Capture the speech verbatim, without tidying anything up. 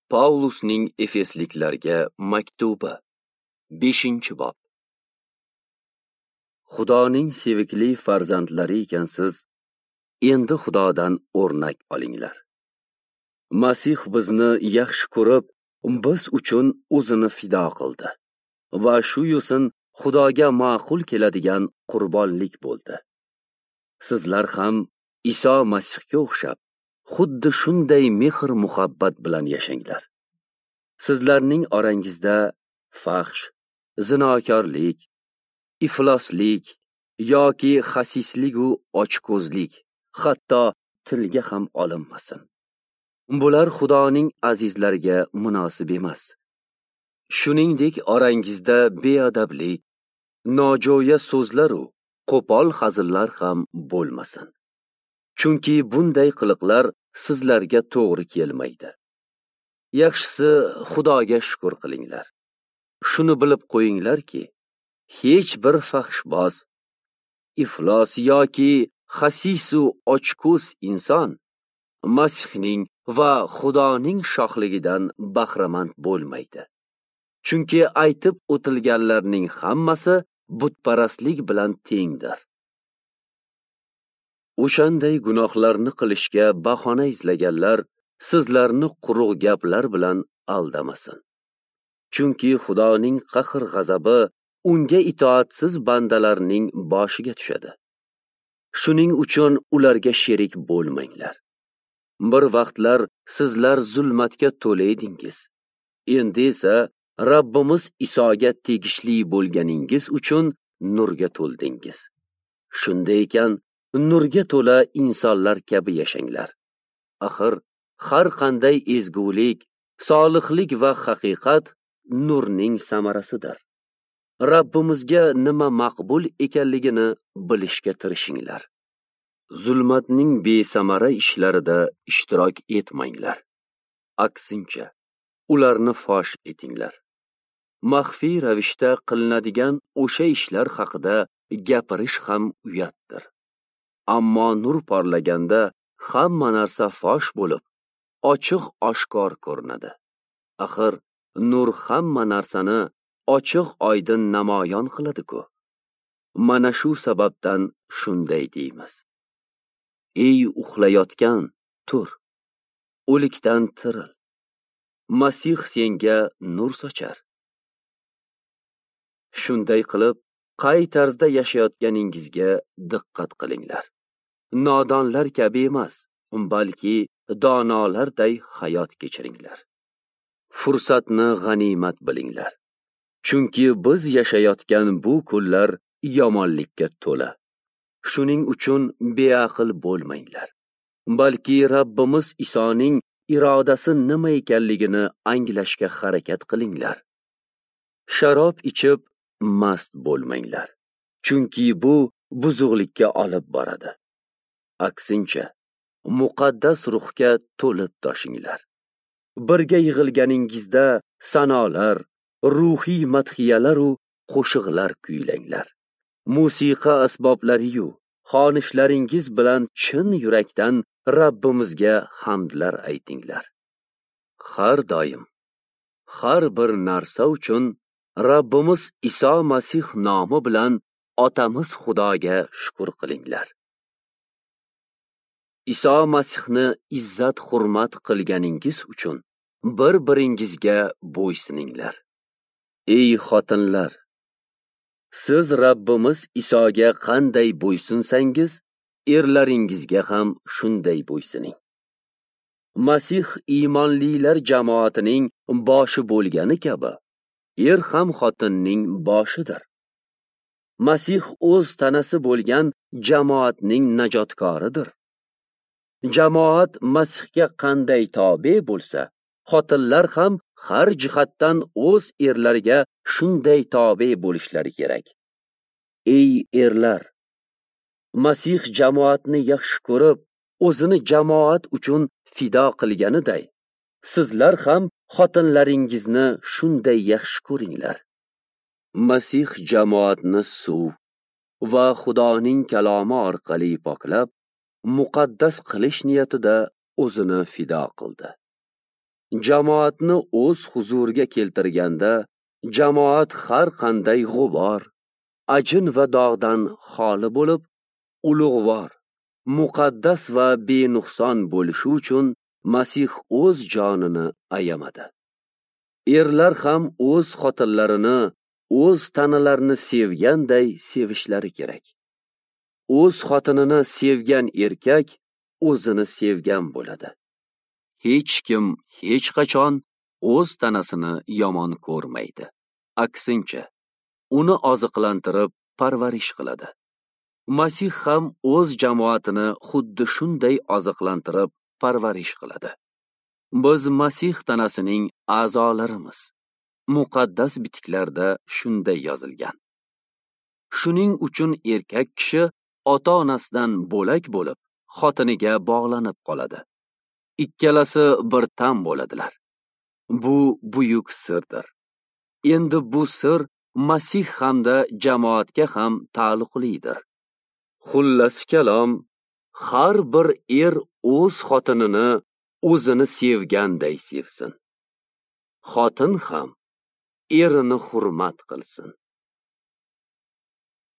Pavlusning Efesliklarga maktubi beshinchi bob. Xudoning sevikli farzandlari ekansiz, endi Xudodan o'rnak olinglar. Masih bizni yaxshi ko'rib, biz uchun o'zini fido qildi va shu yo'sin Xudoga ma'qul keladigan qurbonlik bo'ldi. Sizlar ham Iso Masihga o'xshab, xuddi shunday mehr muhabbat bilan yashanglar. Sizlarning orangizda fahsh, zinokorlik, ifloslik yoki xasislik u ochko'zlik, hatto tilga ham olinmasin. Bular Xudoning azizlariga munosib emas. Shuningdek, orangizda beadablik, nojo'ya so'zlar u qo'pol hazillar ham bo'lmasin. Chunki bunday qiliqlar sizlarga to'g'ri kelmaydi. Yaxshisi Xudoga shukr qilinglar. Shuni bilib qo'yinglarki, hech bir fahshboz, iflos yoki xasisu ochko'z inson Masihning va Xudoning shohligidan bahramand bo'lmaydi. Chunki aytib o'tilganlarning hammasi butparastlik bilan tengdir. O'shanday gunohlarni qilishga bahona izlaganlar sizlarni quruq gaplar bilan aldamasin. Chunki Xudoning qahr g'azabi unga itoatsiz bandalarning boshiga tushadi. Shuning uchun ularga sherik bo'lmanglar. Bir vaqtlar sizlar zulmatga to'la edingiz. Endi esa Rabbimiz Isoga tegishli bo'lganingiz uchun nurga to'ldingiz. Shunday ekan, nurga to'la insonlar kabi yashanglar. Axir har qanday ezgulik, solihlik va haqiqat nurning samarasidir. Rabbimizga nima maqbul ekanligini bilishga tirishinglar. Zulmatning besamara ishlarida ishtirok etmanglar. Aksincha, ularni fosh etinglar. Maxfiy ravishda qilinadigan o'sha ishlar haqida gapirish ham uyatdir. Ammo nur porlaganda hamma narsa fosh bo'lib, ochiq oshkor ko'rinadi. Axir nur hamma narsani ochiq oydin namoyon qiladi-ku. Mana shu sababdan shunday deymiz. Ey uxlayotgan, tur. O'likdan tiril. Masih senga nur sochar. Shunday qilib, qay tarzda yashayotganingizga diqqat qilinglar. Nodonlar kabi emas, balki donolarday hayot kechiringlar. Fursatni g'animat bilinglar. Chunki biz yashayotgan bu kunlar yomonlikka to'la. Shuning uchun beaql bo'lmanglar. Balki Rabbimiz Isoning irodasi nima ekanligini anglashga harakat qilinglar. Sharob ichib mast bo'lmanglar. Chunki bu buzuqlikka olib boradi. Aksincha, muqaddas ruhga to'lib toshinglar. Birga yig'ilganingizda sanolar, ruhiy madhiyalar u qo'shiqlar kuylanglar. Musiqa asboblari-yu xonishlaringiz bilan chin yurakdan Rabbimizga hamdlar aytinglar. Har doim, har bir narsa uchun Rabbimiz Iso Masih nomi bilan Otamiz Xudoga shukr qilinglar. Iso Masihni izzat hurmat qilganingiz uchun bir-biringizga bo'ysuninglar. Ey xotinlar, siz Rabbimiz Isoga qanday bo'ysunsangiz, erlaringizga ham shunday bo'ysuning. Masih iymonlilar jamoatining boshi bo'lgani kabi, er ham xotinning boshidir. Masih o'z tanasi bo'lgan jamoatning najotkoridir. Jamoat Masihga qanday tobe bo'lsa, xotinlar ham har jihatdan o'z erlariga shunday tobe bo'lishlari kerak. Ey erlar, Masih jamoatni yaxshi ko'rib, o'zini jamoat uchun fido qilganiday, sizlar ham xotinlaringizni shunday yaxshi ko'ringlar. Masih jamoatni suv va Xudoning kalomi orqali poklab, muqaddas qilish niyatida o'zini fido qildi. jamoatni o'z huzuriga keltirganda jamoat har qanday g'ubor, ajin va dog'dan xoli bo'lib, ulug'vor, muqaddas va benuqson bo'lishi uchun Masih o'z jonini ayamadi. Erlar ham o'z xotinlarini o'z tanalarini sevganday sevishlari kerak. O'z xotinini sevgan erkak o'zini sevgan bo'ladi. Hech kim hech qachon o'z tanasini yomon ko'rmaydi. Aksincha, uni oziqlantirib parvarish qiladi. Masih ham o'z jamoatini xuddi shunday oziqlantirib parvarish qiladi. Biz Masih tanasining a'zolarimiz. Muqaddas bitiklarda shunday yozilgan. Shuning uchun erkak kishi ota-onasidan bo'lak bo'lib, xotiniga bog'lanib qoladi. Ikkalasi bir tan bo'ladilar. Bu buyuk sirdir. Endi bu sir Masih hamda jamoatga ham taalluqlidir. Xullas kalom, har bir er o'z xotinini o'zini sevganday sevsin. Xotin ham erini hurmat qilsin.